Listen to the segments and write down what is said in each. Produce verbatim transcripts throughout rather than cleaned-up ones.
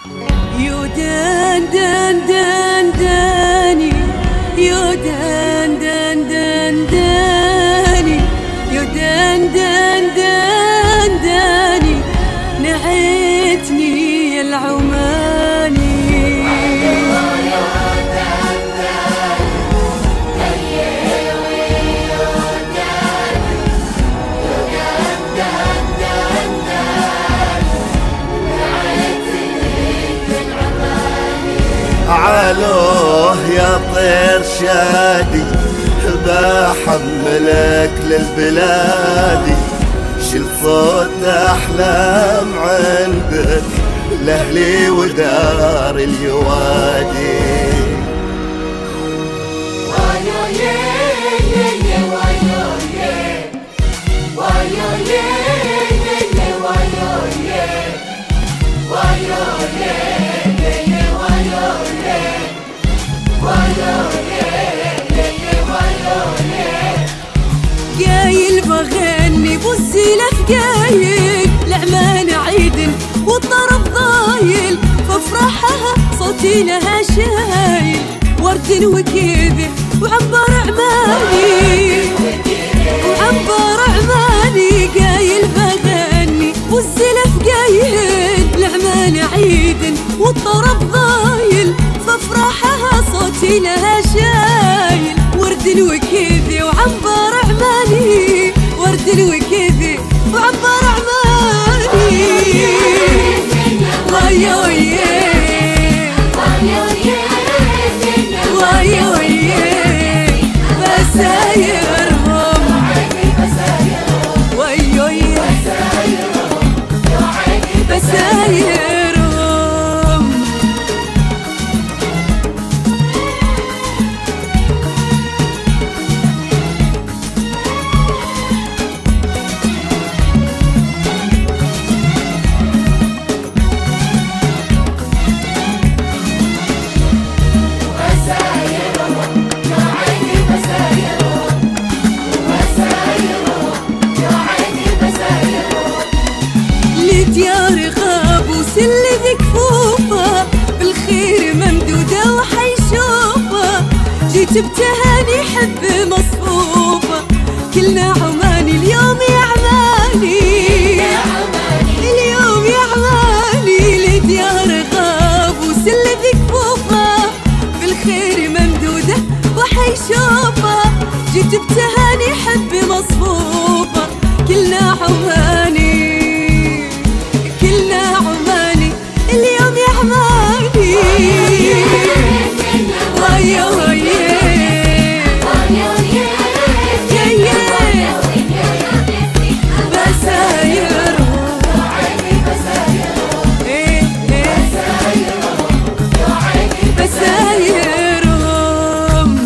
يو دان دان دان داني، يو دان دان دان داني، يو دان دان دان داني، نعيتني العماني. علوه يا طير شادي بحملك للبلادي، شل صوت أحلام عندك لأهلي ودار اليوادي. وايو يي يي يي وايو يي، وايو يي يي يي وايو يي، وايو يي قايل بغني بوالزلف قايل لعمان عيد والطرب ضايل، فافرحها صوتي لها شايل ورد وكذب وعنبر عماني، وعنبر عماني. قايل بغني بوالزلف قايل لعمان عيد والطرب ضايل، فافرحها صوتي لها شايل ورد وكذي وعنبر عماني، ورد وكذي وعنبر عماني. وايو يي وايو يي بسايرهم، وايو يي بسايرهم. ديار غاب وسل ذكفوفه بالخير ممدوده وحيشوفه، جيت بتهاني حب مصفوفه كلنا عماني اليوم يا عماني، اليوم يا عماني. لديار غاب وسل ذكفوفه بالخير ممدوده وحيشوفه، جيت بتهاني حب مصفوفه كلنا عماني، كلنا عماني اليوم يا عماني. وايو يي يي بسايرهم، ايه ايه بسايرهم.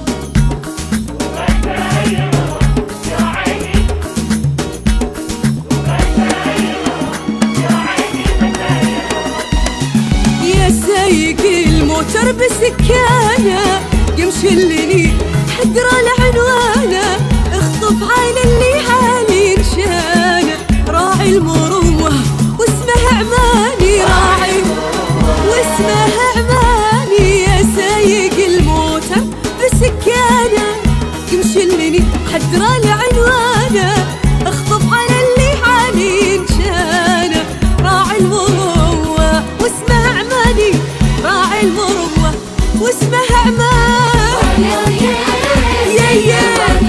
سايق الموتر بسكانه قم شلني حدرة لعنوانه، اخطف عين اللي حالي انشانه، راعي المروه واسمه عماني، راعي واسمه عماني. يا سايق الموتر بسكانه قم شلني حدرة لعنوانه، اخطف عين اللي حالي انشانه، راعي المروه واسمه عماني، راعي المروة واسمه عمان. يا يا